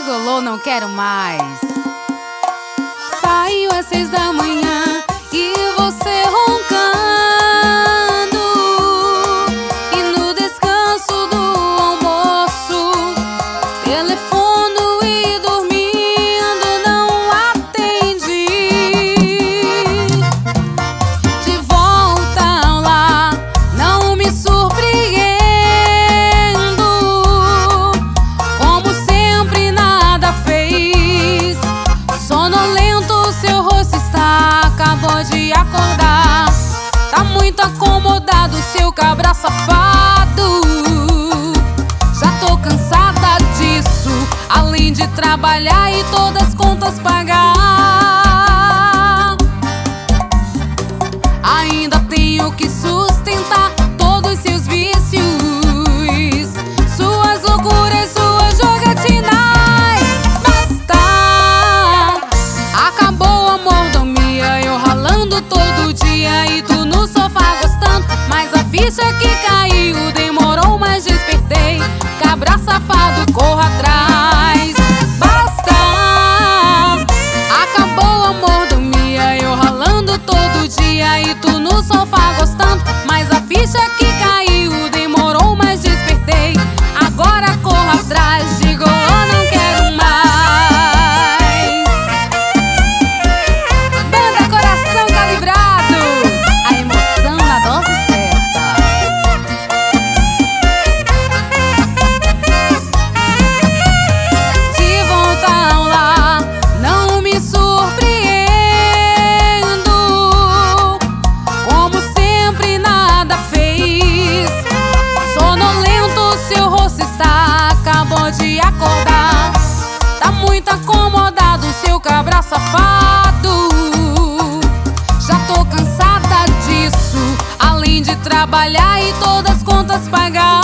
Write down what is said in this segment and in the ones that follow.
gigolô, não quero mais. Saiu às 6 da manhã e você roncando, e no descanso do almoço telefono e dormindo não atendi. De volta lá não me surpreendo, como sempre nada fez. Sonolento seu rosto está, acabou de acordar. Tá muito acomodado seu cabra safado. Já tô cansada disso, além de trabalhar e todas as contas pagar. Ainda tenho que sustentar todos seus vícios, suas loucuras, suas jogatinas. Basta! Acabou a mordomia, eu ralando todo dia e tu no sofá gostando. Mas a ficha que caiu demorou, mas despertei. Cabra safado, corra atrás. Basta! Acabou a mordomia, eu ralando todo dia e tu no sofá gostando. Mas a ficha que caiu demorou, mas despertei. Agora corra atrás, digo, eu não quero mais. Banda Coração Calibrado, a emoção na dose certa. De volta lá não me surpreendo, como sempre nada fez. Sonolento seu rosto está, acabou de acordar. Tá muito acomodado seu cabra safado. Já tô cansada disso, além de trabalhar e todas as contas pagar.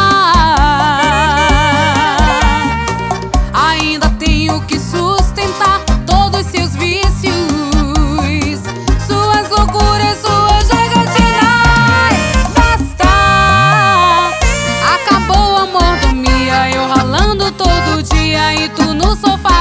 Ainda tenho que sustentar todos seus vícios, suas loucuras, suas jogatinas. Basta! Acabou a mordomia, eu ralando todo dia e tu no sofá